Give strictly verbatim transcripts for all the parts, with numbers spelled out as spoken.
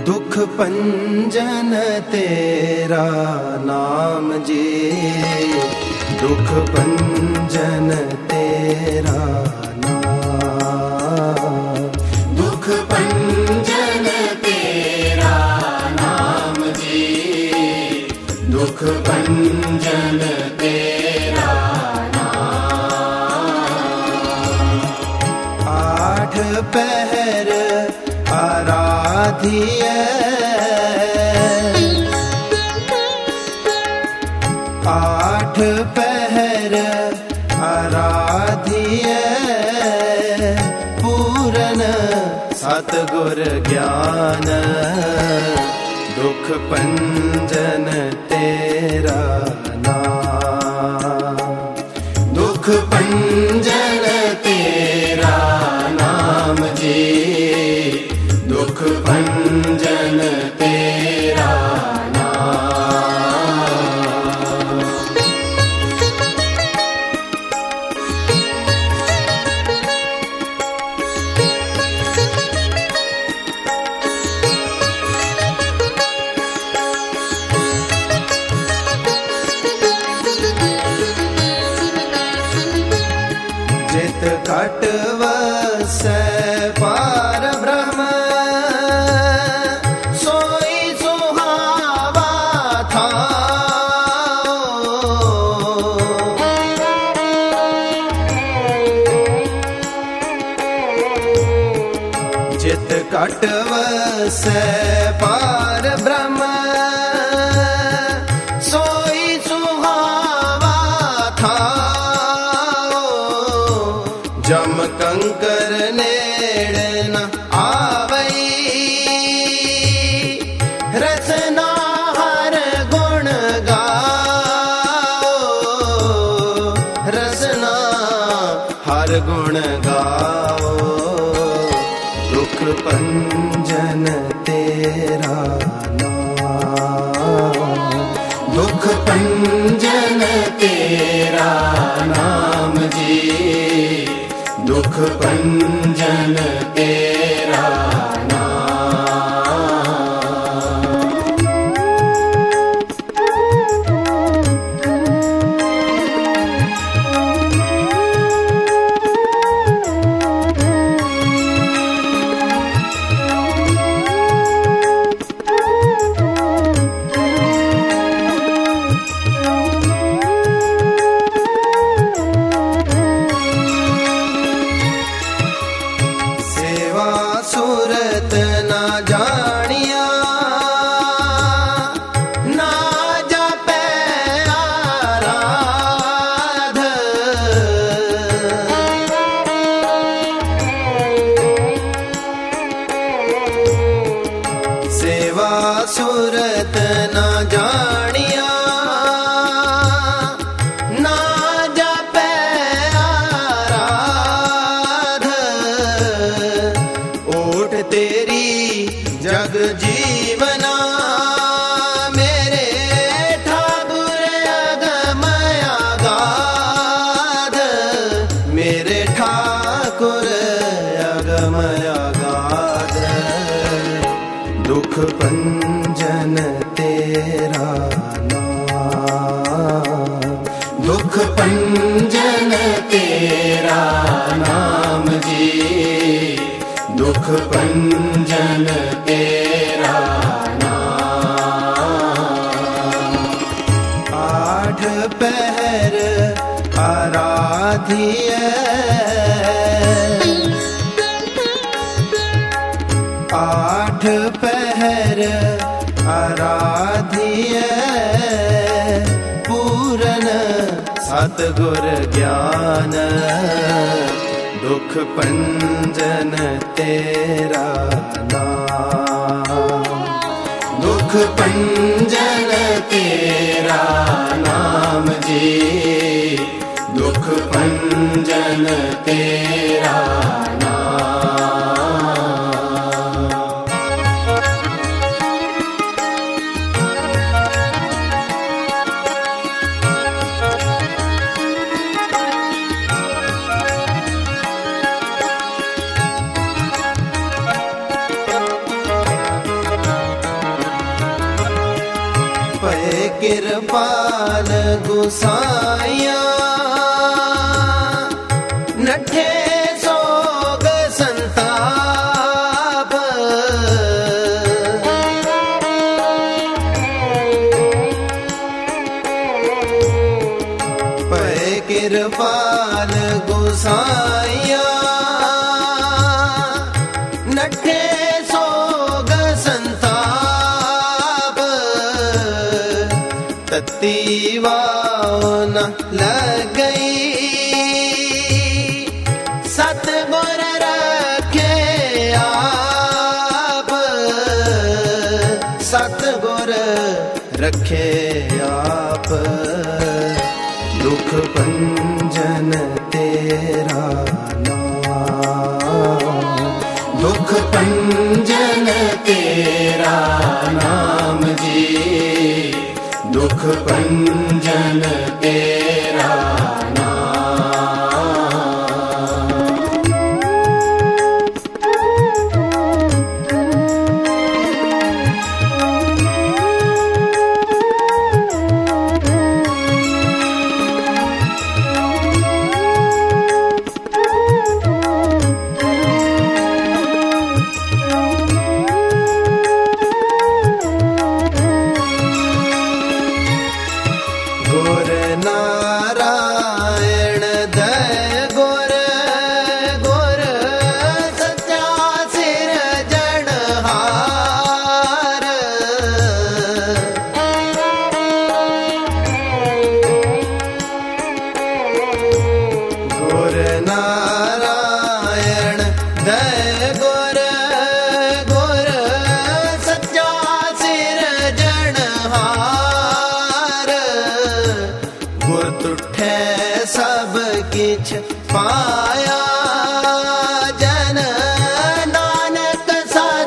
दुख पंजन तेरा नाम जी, दुख पंजन तेरा नाम, दुख पंजन तेरा नाम जी, दुख पंजन तेरा नाम। आठ पहर आराधिए, आठ पहर आराधिए, पूरन सतगुर ज्ञान, दुख पंजन तेरा नाम, दुख पंजन तेरा नाम जी, दुख पंजन तेरा नाम। जित घट वसै पार ब्रह्म, सोई सुहावा था। जित घट वसै पार ब्रह्म, सोई सुहावा था। जम कंकर नेड़ न आवई, रचना हर गुण गाओ, रचना हर गुण गाओ, दुख पंजन तेरा नाम, दुख पंजन तेरा नाम जी, दुख पंजन तेरा सूरत ना जानिया, ना जपै आराध, सेवा सूरत ना जानिया, ना जपै आराध, ओट तेरी जग जीवना, मेरे ठाकुर अगमया गाध, मेरे ठाकुर अगमया गाध, दुख पंजन तेरा नाम, दुख पंजन तेरा नाम जी, दुख पंजन तेरा नाम। आठ पहर आराधिए, आठ पहर आराधिए, पूरन सतगुर ज्ञान, दुख पंजन तेरा नाम, दुख पंजन तेरा नाम जी, दुख पंजन तेरा नाम। किरपाल गुसाइया नठे सोग संताप पै किरपाल गुसाइया नठे सोग संताप तत्ती वाव न लग गई सतगुर रखे आप सतगुर रखे आप दुख पंजन तेरा नाम दुख पंजन तेरा नाम जी दुख पंजन तेरा गुर नारायण दय गुर गुर सच्चा सिरजनहार गुर नारायण दय गुर गुर सच्चा सिरजनहार गुर तुठे सब किछ पाया जन नानक सद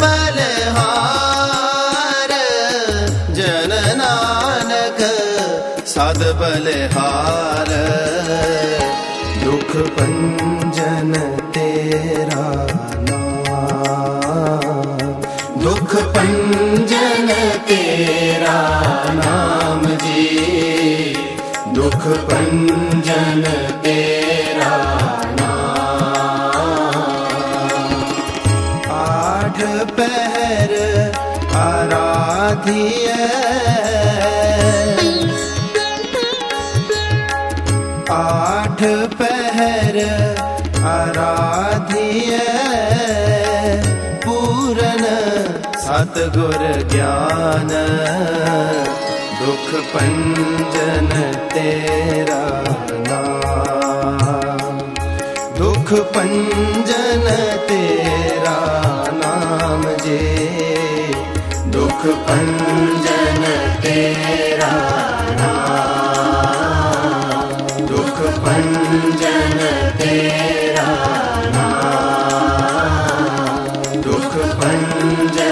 बलहार जन नानक सद बलहार दुख पंजन तेरा नाम दुख पंजन तेरा नाम जी दुख पंजन तेरा नाम आठ पहर आराधिय आठ पहर आराधिय पूरन सतगुर ज्ञान दुख पंजन तेरा नाम दुख पंजन तेरा नाम जी दुख पंजन तेरा नाम दुख पंजन तेरा नाम दुख पंजन